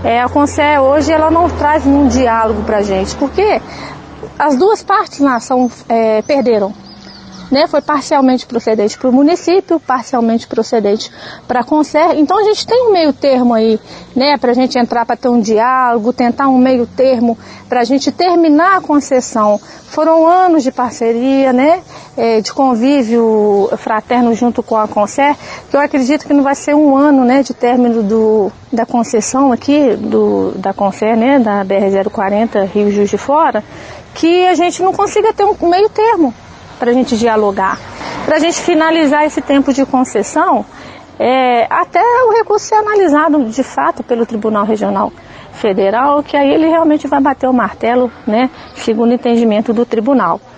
A Concer hoje ela não traz nenhum diálogo para a gente, porque as duas partes na ação perderam. Né, foi parcialmente procedente para o município, parcialmente procedente para a Concer. Então a gente tem um meio termo aí, né, para a gente entrar para ter um diálogo, tentar um meio termo para a gente terminar a concessão. Foram anos de parceria, né, de convívio fraterno junto com a Concer, que eu acredito que não vai ser um ano, né, de término da concessão aqui, da Concer, né, da BR-040 Rio Juiz de Fora, que a gente não consiga ter um meio termo para a gente dialogar, para a gente finalizar esse tempo de concessão, até o recurso ser analisado de fato pelo Tribunal Regional Federal, que aí ele realmente vai bater o martelo, né, segundo o entendimento do tribunal.